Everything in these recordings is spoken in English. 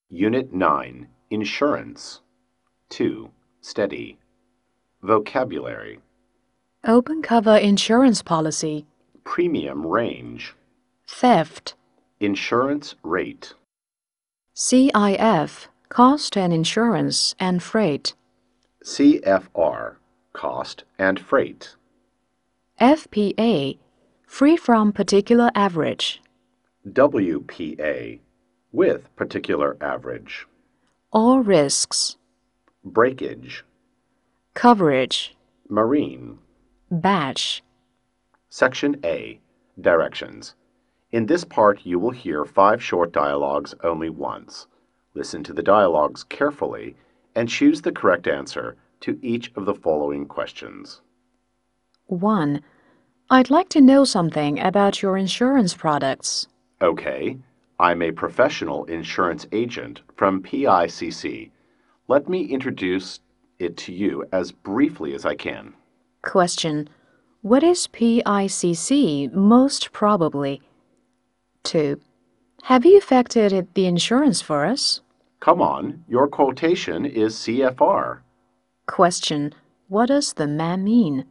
Unit 9, Insurance. 2. Steady. Vocabulary. Open cover insurance policy. Premium range. Theft. Insurance rate. CIF, cost and insurance and freight. CFR, cost and freight. FPA, free from particular average. WPA, with particular average. All risks. Breakage. Coverage. Marine. Batch. Section A, Directions. In this part, you will hear 5 short dialogues only once. Listen to the dialogues carefully and choose the correct answer to each of the following questions. 1. I'd like to know something about your insurance products. Okay, I'm a professional insurance agent from PICC. Let me introduce it to you as briefly as I can. Question. What is PICC most probably? 2. Have you effected the insurance for us? Come on, your quotation is CFR. Question. What does the man mean?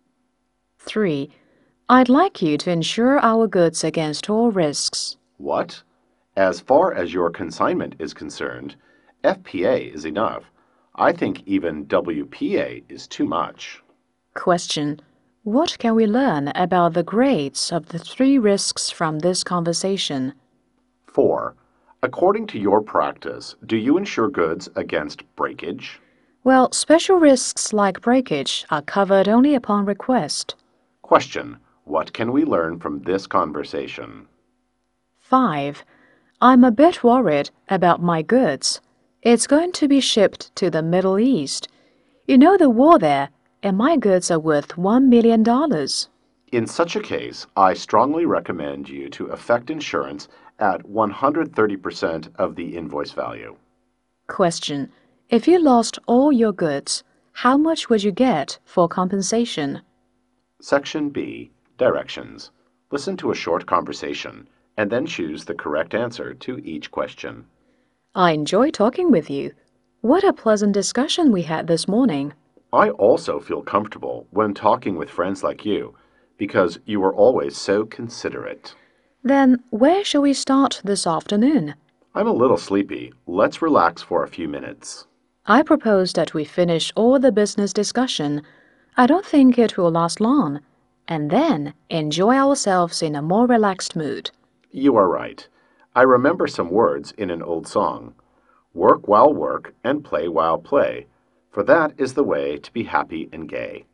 3. I'd like you to insure our goods against all risks. What? As far as your consignment is concerned, FPA is enough. I think even WPA is too much. Question. What can we learn about the grades of the 3 risks from this conversation? 4. According to your practice, do you insure goods against breakage? Well, special risks like breakage are covered only upon request. Question. What can we learn from this conversation? 5. I'm a bit worried about my goods. It's going to be shipped to the Middle East. You know the war there, and my goods are worth $1 million. In such a case, I strongly recommend you to effect insurance at 130% of the invoice value. Question. If you lost all your goods, how much would you get for compensation? Section B, Directions. Listen to a short conversation and then choose the correct answer to each question. I enjoy talking with you. What a pleasant discussion we had this morning. I also feel comfortable when talking with friends like you because you are always so considerate. Then where shall we start this afternoon? I'm a little sleepy. Let's relax for a few minutes. I propose that we finish all the business discussion. I don't think it will last long, and then enjoy ourselves in a more relaxed mood. You are right. I remember some words in an old song. Work while work and play while play, for that is the way to be happy and gay.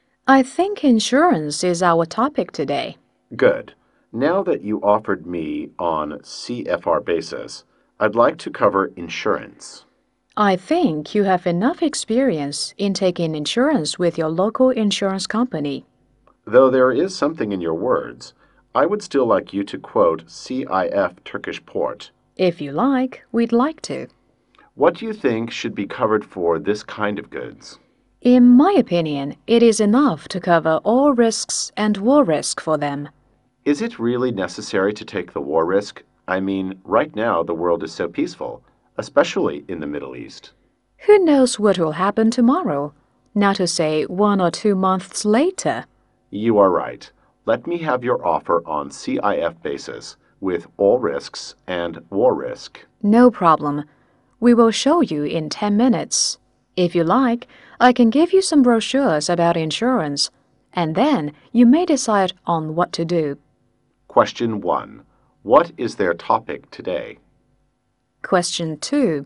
I think insurance is our topic today. Good. Now that you offered me on CFR basis, I'd like to cover insurance. I think you have enough experience in taking insurance with your local insurance company. Though there is something in your words, I would still like you to quote CIF Turkish Port. If you like, we'd like to. What do you think should be covered for this kind of goods? In my opinion, it is enough to cover all risks and war risk for them. Is it really necessary to take the war risk? I mean, right now the world is so peaceful, especially in the Middle East. Who knows what will happen tomorrow? Not to say 1 or 2 months later. You are right. Let me have your offer on CIF basis with all risks and war risk. No problem. We will show you in 10 minutes. If you like, I can give you some brochures about insurance, and then you may decide on what to do. Question 1. What is their topic today? Question 2.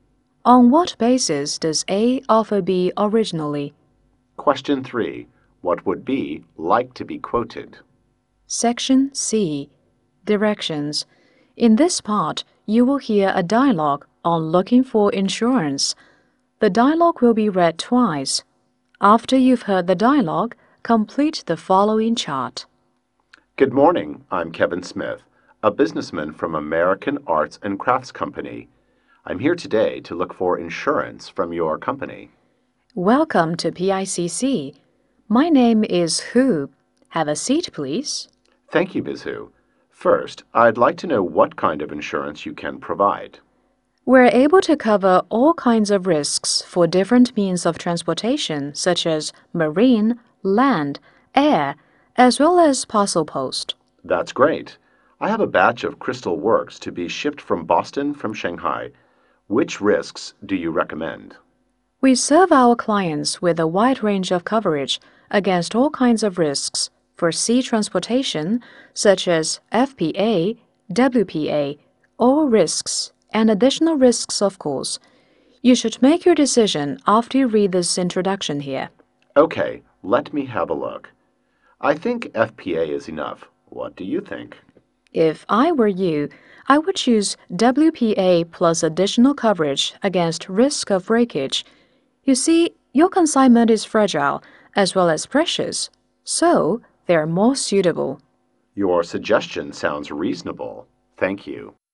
On what basis does A offer B originally? Question 3. What would B like to be quoted? Section C. Directions. In this part, you will hear a dialogue on looking for insurance. The dialogue will be read twice. After you've heard the dialogue, complete the following chart. Good morning. I'm Kevin Smith, a businessman from American Arts and Crafts Company. I'm here today to look for insurance from your company. Welcome to PICC. My name is Hu. Have a seat, please. Thank you, Ms. Hu. First, I'd like to know what kind of insurance you can provide. We're able to cover all kinds of risks for different means of transportation, such as marine, land, air, as well as parcel post. That's great. I have a batch of Crystal Works to be shipped from Boston from Shanghai. Which risks do you recommend? We serve our clients with a wide range of coverage against all kinds of risks for sea transportation, such as FPA, WPA, all risks, and additional risks, of course. You should make your decision after you read this introduction here. Okay, let me have a look. I think FPA is enough. What do you think? If I were you, I would choose WPA plus additional coverage against risk of breakage. You see, your consignment is fragile as well as precious, so they're more suitable. Your suggestion sounds reasonable. Thank you.